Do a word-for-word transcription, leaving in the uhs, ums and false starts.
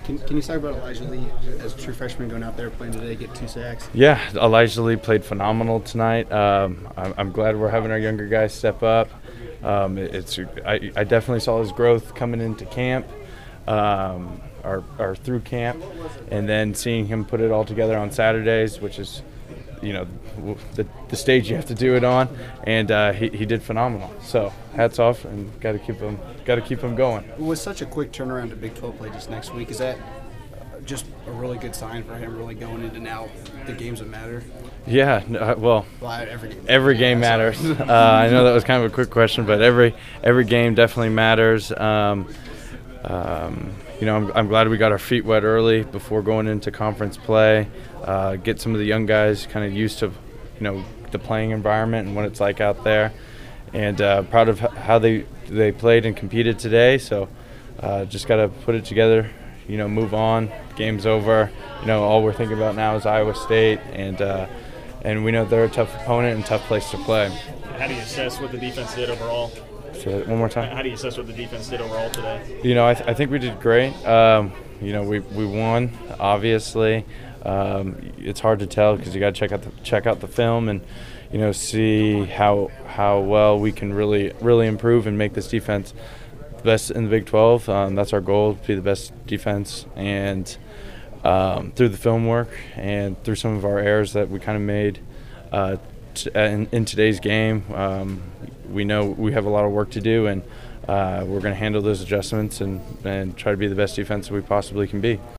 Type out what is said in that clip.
Can, can you talk about Elijah Lee as a true freshman going out there playing today, get two sacks? Yeah, Elijah Lee played phenomenal tonight. Um, I'm, I'm glad we're having our younger guys step up. Um, it, it's I, I definitely saw his growth coming into camp, um, or, or through camp, and then seeing him put it all together on Saturdays, which is, you know, the, the stage you have to do it on, and uh, he, he did phenomenal. So hats off, and got to keep him got to keep him going. It was such a quick turnaround to Big twelve play just next week. Is that just a really good sign for him, really going into now the games that matter? Yeah, no, well, well every game, every game matters. uh, I know that was kind of a quick question, but every every game definitely matters. Um, um, you know, I'm, I'm glad we got our feet wet early before going into conference play. Uh, get some of the young guys kind of used to, you know, the playing environment and what it's like out there. And uh, proud of how they they played and competed today. So uh, just got to put it together, you know, move on. Game's over. You know, all we're thinking about now is Iowa State, and uh, and we know they're a tough opponent and tough place to play. How do you assess what the defense did overall? Say that one more time. How do you assess what the defense did overall today? You know, I, th- I think we did great. Um, you know, we we won, obviously. Um, it's hard to tell because you got to check out the check out the film and, you know, see how how well we can really really improve and make this defense the best in the Big twelve. Um, that's our goal, to be the best defense. And um, through the film work and through some of our errors that we kind of made uh, t- in, in today's game, um, we know we have a lot of work to do, and uh, we're going to handle those adjustments and, and try to be the best defense that we possibly can be.